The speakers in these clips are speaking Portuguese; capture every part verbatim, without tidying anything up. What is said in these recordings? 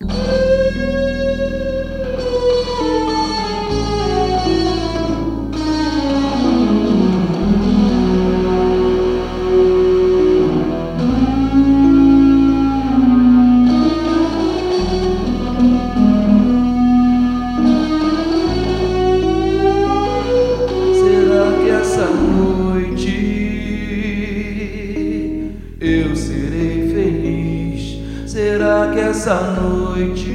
Eu serei feliz. Será que essa noite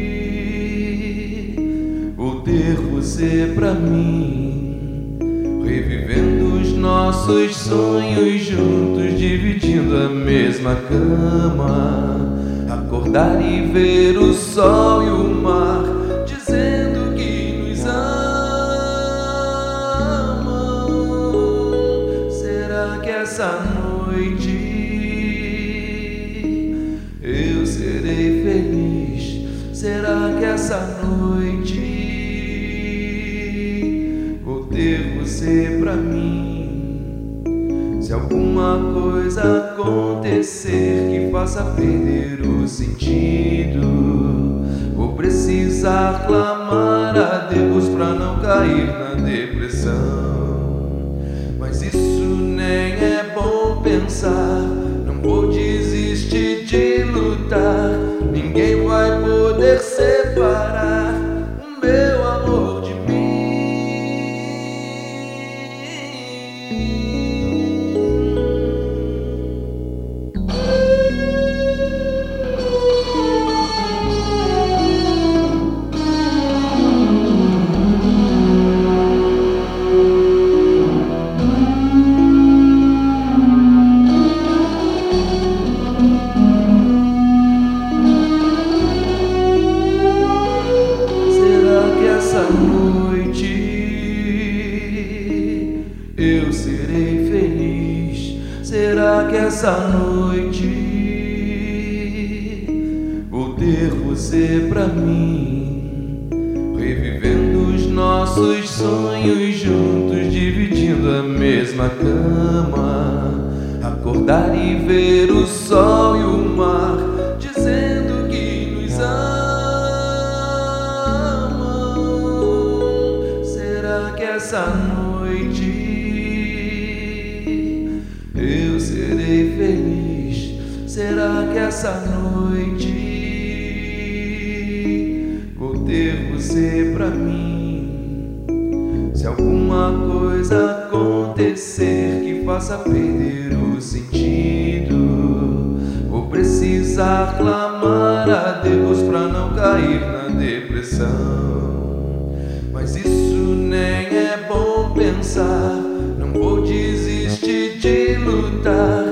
vou ter você pra mim, revivendo os nossos sonhos juntos, dividindo a mesma cama, acordar e ver o sol e o mar dizendo que nos amam. Será que essa noite eu serei feliz? Será que essa noite vou ter você pra mim? Se alguma coisa acontecer que faça perder o sentido, vou precisar clamar a Deus pra não cair na depressão. Mas isso nem é bom pensar. Não vou desistir de lutar. Ninguém vai poder separar o meu amor de mim. Eu serei feliz. Será que essa noite vou ter você pra mim, revivendo os nossos sonhos juntos, dividindo a mesma cama, acordar e ver o sol e o mar dizendo que nos amam. Será que essa noite eu serei feliz? Será que essa noite vou ter você pra mim? Se alguma coisa acontecer que faça perder o sentido, vou precisar clamar a Deus pra não cair na depressão. Mas isso nem é bom pensar. Não vou desistir de lutar.